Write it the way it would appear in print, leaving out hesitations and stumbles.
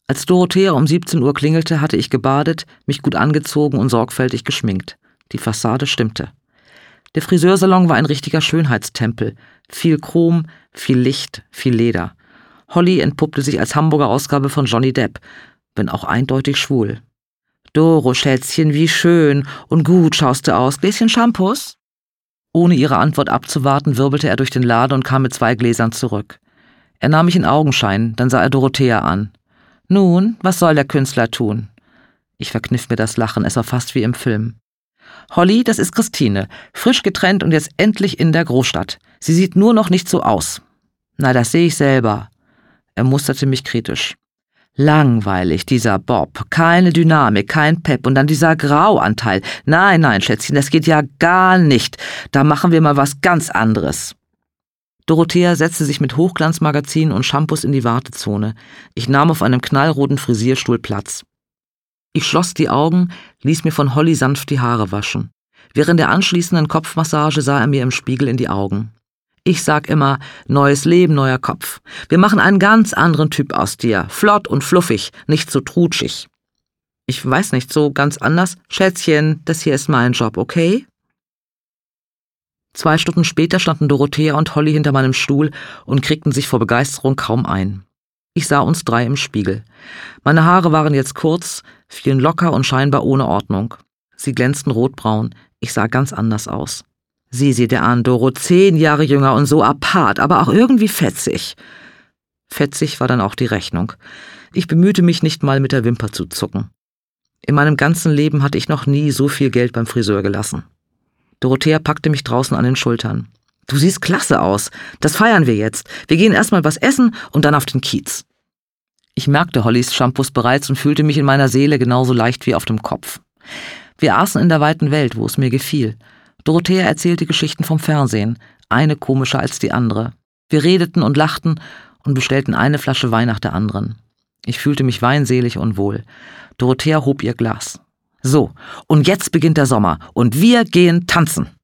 Als Dorothea um 17 Uhr klingelte, hatte ich gebadet, mich gut angezogen und sorgfältig geschminkt. Die Fassade stimmte. Der Friseursalon war ein richtiger Schönheitstempel. Viel Chrom, viel Licht, viel Leder. Holly entpuppte sich als Hamburger Ausgabe von Johnny Depp, wenn auch eindeutig schwul. »Doro, Schätzchen, wie schön und gut schaust du aus. Gläschen Shampoos?« Ohne ihre Antwort abzuwarten, wirbelte er durch den Laden und kam mit 2 Gläsern zurück. Er nahm mich in Augenschein, dann sah er Dorothea an. »Nun, was soll der Künstler tun?« Ich verkniff mir das Lachen, es war fast wie im Film. »Holly, das ist Christine, frisch getrennt und jetzt endlich in der Großstadt. Sie sieht nur noch nicht so aus.« »Na, das sehe ich selber.« Er musterte mich kritisch. »Langweilig, dieser Bob. Keine Dynamik, kein Pep und dann dieser Grauanteil. Nein, nein, Schätzchen, das geht ja gar nicht. Da machen wir mal was ganz anderes.« Dorothea setzte sich mit Hochglanzmagazinen und Shampoos in die Wartezone. Ich nahm auf einem knallroten Frisierstuhl Platz. Ich schloss die Augen, ließ mir von Holly sanft die Haare waschen. Während der anschließenden Kopfmassage sah er mir im Spiegel in die Augen. Ich sag immer, neues Leben, neuer Kopf. Wir machen einen ganz anderen Typ aus dir. Flott und fluffig, nicht so trutschig. Ich weiß nicht, so ganz anders. Schätzchen, das hier ist mein Job, okay? 2 Stunden später standen Dorothea und Holly hinter meinem Stuhl und kriegten sich vor Begeisterung kaum ein. Ich sah uns 3 im Spiegel. Meine Haare waren jetzt kurz, fielen locker und scheinbar ohne Ordnung. Sie glänzten rotbraun. Ich sah ganz anders aus. Sieh sie dir an, Doro, 10 Jahre jünger und so apart, aber auch irgendwie fetzig. Fetzig war dann auch die Rechnung. Ich bemühte mich nicht mal, mit der Wimper zu zucken. In meinem ganzen Leben hatte ich noch nie so viel Geld beim Friseur gelassen. Dorothea packte mich draußen an den Schultern. »Du siehst klasse aus. Das feiern wir jetzt. Wir gehen erstmal was essen und dann auf den Kiez.« Ich merkte Hollys Shampoos bereits und fühlte mich in meiner Seele genauso leicht wie auf dem Kopf. Wir aßen in der weiten Welt, wo es mir gefiel. Dorothea erzählte Geschichten vom Fernsehen, eine komischer als die andere. Wir redeten und lachten und bestellten eine Flasche Wein nach der anderen. Ich fühlte mich weinselig und wohl. Dorothea hob ihr Glas. »So, und jetzt beginnt der Sommer und wir gehen tanzen.«